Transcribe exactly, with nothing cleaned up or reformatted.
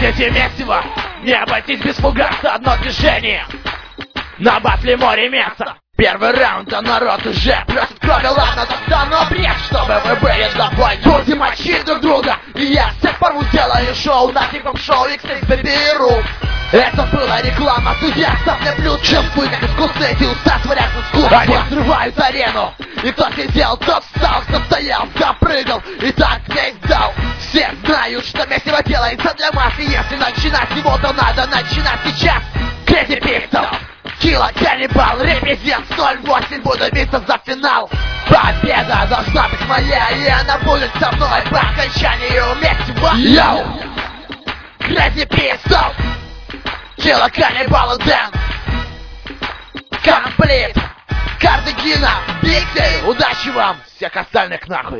Дети месиво, не обойтись без фугаса. Одно движение, на батле море мяса. Первый раунд, а народ уже просит крови. Ладно, достану бред, чтобы вы были довольны. Будем мочить друг друга, и я всех порву. Делаю шоу на хип-хоп шоу икс икс беру. Это была реклама, судья соплеплю. Чувствую, как искусные эти уста творят искусство. Они взрывают арену, и кто сидел, тот встал, кто стоял, запрыгал. И так весь зал. Все знают, что месиво делается для массы. Если начинать его, то надо начинать сейчас. Crazy Pixel, Killa Cannibal, репрезент ноль восемь, буду биться за финал. Победа должна быть моя, и она будет со мной по окончанию месива. Йоу! Crazy Pixel, Killa Cannibal Dance, комплит, Картагина, Пиксель. Удачи вам, всех остальных нахуй.